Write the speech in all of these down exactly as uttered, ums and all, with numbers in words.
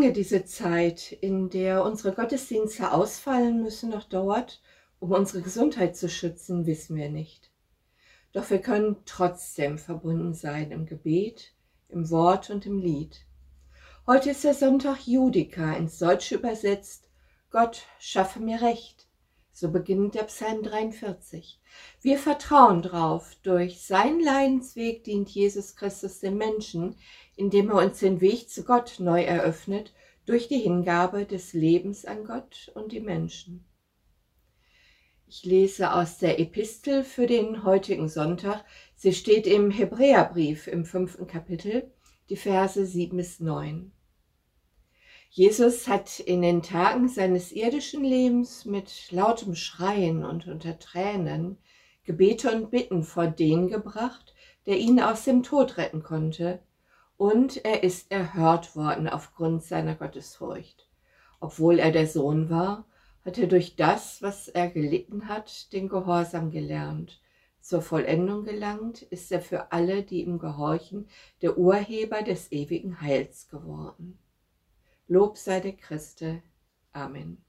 lange diese Zeit, in der unsere Gottesdienste ausfallen müssen, noch dauert, um unsere Gesundheit zu schützen, wissen wir nicht. Doch wir können trotzdem verbunden sein im Gebet, im Wort und im Lied. Heute ist der Sonntag Judica, ins Deutsche übersetzt: Gott, schaffe mir Recht. So beginnt der Psalm dreiundvierzig. Wir vertrauen drauf, durch seinen Leidensweg dient Jesus Christus den Menschen, indem er uns den Weg zu Gott neu eröffnet, durch die Hingabe des Lebens an Gott und die Menschen. Ich lese aus der Epistel für den heutigen Sonntag. Sie steht im Hebräerbrief im fünften Kapitel, die Verse sieben bis neun. Jesus hat in den Tagen seines irdischen Lebens mit lautem Schreien und unter Tränen Gebete und Bitten vor den gebracht, der ihn aus dem Tod retten konnte, und er ist erhört worden aufgrund seiner Gottesfurcht. Obwohl er der Sohn war, hat er durch das, was er gelitten hat, den Gehorsam gelernt. Zur Vollendung gelangt ist er für alle, die ihm gehorchen, der Urheber des ewigen Heils geworden. Lob sei der Christe. Amen.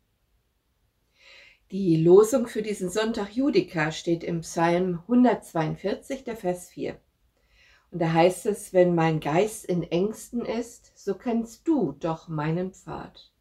Die Losung für diesen Sonntag Judica steht im Psalm hundertzweiundvierzig, der Vers vier. Und da heißt es: Wenn mein Geist in Ängsten ist, so kennst du doch meinen Pfad.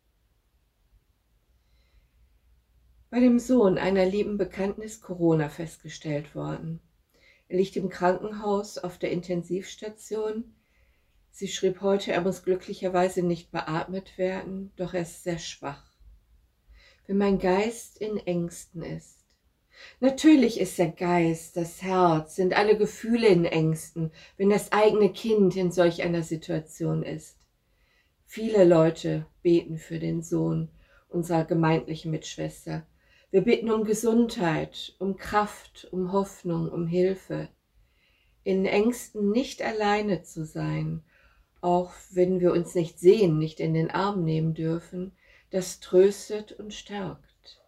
Bei dem Sohn einer lieben Bekannten ist Corona festgestellt worden. Er liegt im Krankenhaus auf der Intensivstation. Sie schrieb heute, er muss glücklicherweise nicht beatmet werden, doch er ist sehr schwach. Wenn mein Geist in Ängsten ist. Natürlich ist der Geist, das Herz, sind alle Gefühle in Ängsten, wenn das eigene Kind in solch einer Situation ist. Viele Leute beten für den Sohn unserer gemeindlichen Mitschwester. Wir bitten um Gesundheit, um Kraft, um Hoffnung, um Hilfe. In Ängsten nicht alleine zu sein, auch wenn wir uns nicht sehen, nicht in den Arm nehmen dürfen, das tröstet und stärkt.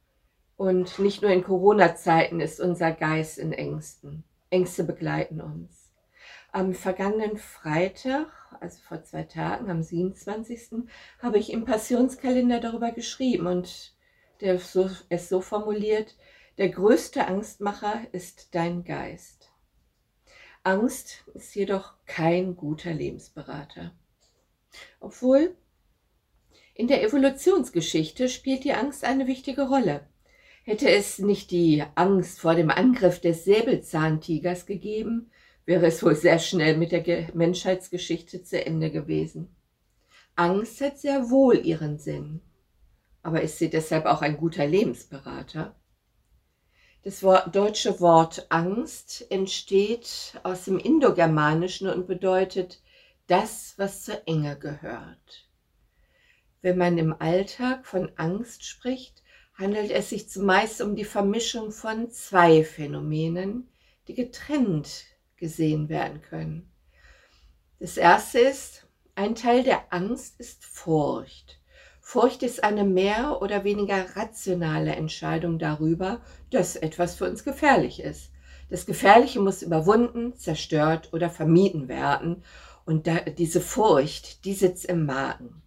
Und nicht nur in Corona-Zeiten ist unser Geist in Ängsten. Ängste begleiten uns. Am vergangenen Freitag, also vor zwei Tagen, am siebenundzwanzigsten, habe ich im Passionskalender darüber geschrieben und der so, es so formuliert: Der größte Angstmacher ist dein Geist. Angst ist jedoch kein guter Lebensberater. Obwohl in der Evolutionsgeschichte spielt die Angst eine wichtige Rolle. Hätte es nicht die Angst vor dem Angriff des Säbelzahntigers gegeben, wäre es wohl sehr schnell mit der Menschheitsgeschichte zu Ende gewesen. Angst hat sehr wohl ihren Sinn. Aber ist sie deshalb auch ein guter Lebensberater? Das Wort, deutsche Wort Angst entsteht aus dem Indogermanischen und bedeutet das, was zur Enge gehört. Wenn man im Alltag von Angst spricht, handelt es sich zumeist um die Vermischung von zwei Phänomenen, die getrennt gesehen werden können. Das erste ist, ein Teil der Angst ist Furcht. Furcht ist eine mehr oder weniger rationale Entscheidung darüber, dass etwas für uns gefährlich ist. Das Gefährliche muss überwunden, zerstört oder vermieden werden. Und da, diese Furcht, die sitzt im Magen.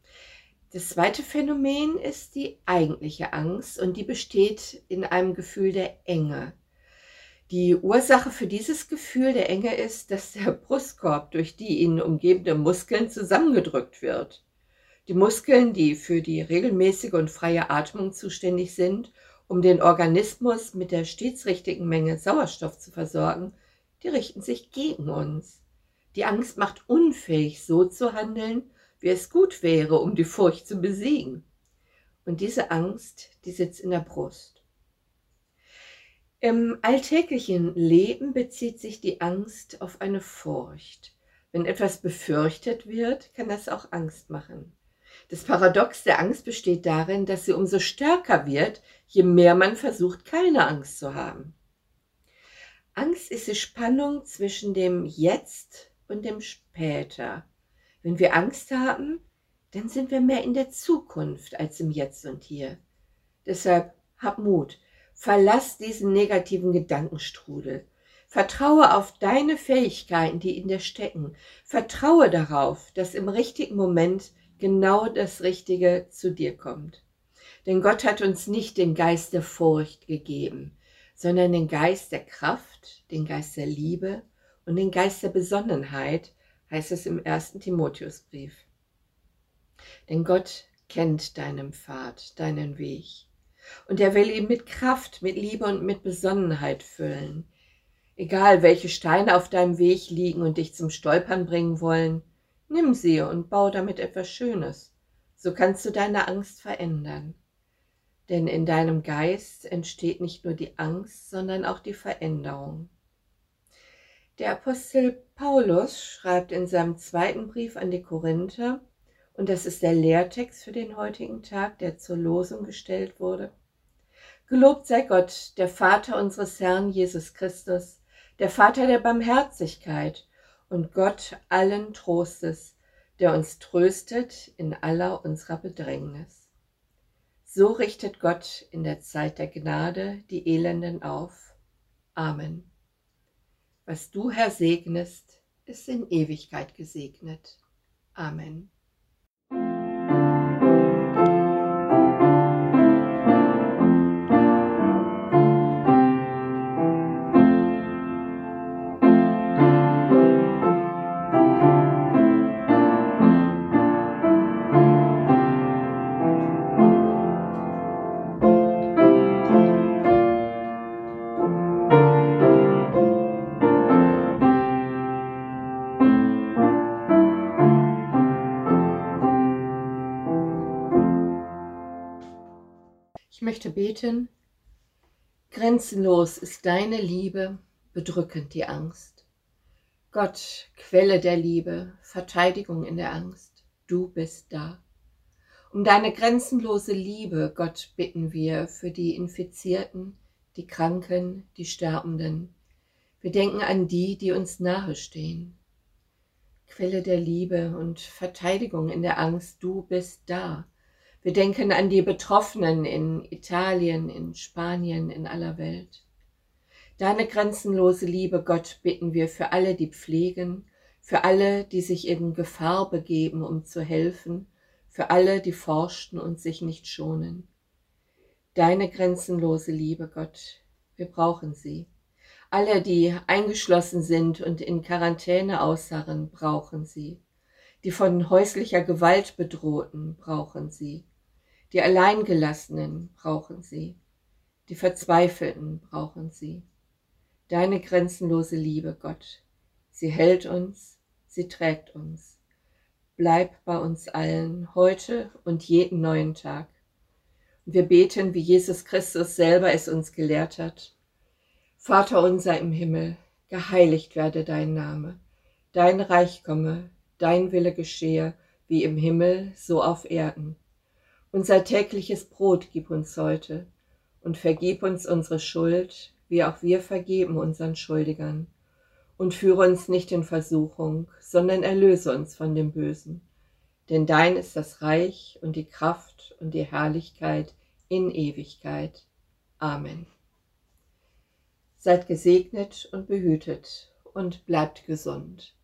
Das zweite Phänomen ist die eigentliche Angst und die besteht in einem Gefühl der Enge. Die Ursache für dieses Gefühl der Enge ist, dass der Brustkorb durch die ihn umgebenden Muskeln zusammengedrückt wird. Die Muskeln, die für die regelmäßige und freie Atmung zuständig sind, um den Organismus mit der stets richtigen Menge Sauerstoff zu versorgen, die richten sich gegen uns. Die Angst macht unfähig, so zu handeln, wie es gut wäre, um die Furcht zu besiegen. Und diese Angst, die sitzt in der Brust. Im alltäglichen Leben bezieht sich die Angst auf eine Furcht. Wenn etwas befürchtet wird, kann das auch Angst machen. Das Paradox der Angst besteht darin, dass sie umso stärker wird, je mehr man versucht, keine Angst zu haben. Angst ist die Spannung zwischen dem Jetzt und dem Später. Wenn wir Angst haben, dann sind wir mehr in der Zukunft als im Jetzt und Hier. Deshalb hab Mut, verlass diesen negativen Gedankenstrudel. Vertraue auf deine Fähigkeiten, die in dir stecken. Vertraue darauf, dass im richtigen Moment genau das Richtige zu dir kommt. Denn Gott hat uns nicht den Geist der Furcht gegeben, sondern den Geist der Kraft, den Geist der Liebe und den Geist der Besonnenheit, heißt es im ersten Timotheusbrief. Denn Gott kennt deinen Pfad, deinen Weg. Und er will ihn mit Kraft, mit Liebe und mit Besonnenheit füllen. Egal, welche Steine auf deinem Weg liegen und dich zum Stolpern bringen wollen, nimm sie und bau damit etwas Schönes. So kannst du deine Angst verändern. Denn in deinem Geist entsteht nicht nur die Angst, sondern auch die Veränderung. Der Apostel Paulus schreibt in seinem zweiten Brief an die Korinther, und das ist der Lehrtext für den heutigen Tag, der zur Losung gestellt wurde: Gelobt sei Gott, der Vater unseres Herrn Jesus Christus, der Vater der Barmherzigkeit und Gott allen Trostes, der uns tröstet in aller unserer Bedrängnis. So richtet Gott in der Zeit der Gnade die Elenden auf. Amen. Was du, Herr, segnest, ist in Ewigkeit gesegnet. Amen. Ich möchte beten. Grenzenlos ist deine Liebe, bedrückend die Angst. Gott, Quelle der Liebe, Verteidigung in der Angst, du bist da. Um deine grenzenlose Liebe, Gott, bitten wir für die Infizierten, die Kranken, die Sterbenden. Wir denken an die, die uns nahe stehen. Quelle der Liebe und Verteidigung in der Angst, du bist da. Wir denken an die Betroffenen in Italien, in Spanien, in aller Welt. Deine grenzenlose Liebe, Gott, bitten wir für alle, die pflegen, für alle, die sich in Gefahr begeben, um zu helfen, für alle, die forschen und sich nicht schonen. Deine grenzenlose Liebe, Gott, wir brauchen sie. Alle, die eingeschlossen sind und in Quarantäne ausharren, brauchen sie. Die von häuslicher Gewalt bedrohten, brauchen sie. Die Alleingelassenen brauchen sie, die Verzweifelten brauchen sie. Deine grenzenlose Liebe, Gott, sie hält uns, sie trägt uns. Bleib bei uns allen, heute und jeden neuen Tag. Und wir beten, wie Jesus Christus selber es uns gelehrt hat. Vater unser im Himmel, geheiligt werde dein Name. Dein Reich komme, dein Wille geschehe, wie im Himmel, so auf Erden. Unser tägliches Brot gib uns heute und vergib uns unsere Schuld, wie auch wir vergeben unseren Schuldigern. Und führe uns nicht in Versuchung, sondern erlöse uns von dem Bösen. Denn dein ist das Reich und die Kraft und die Herrlichkeit in Ewigkeit. Amen. Seid gesegnet und behütet und bleibt gesund.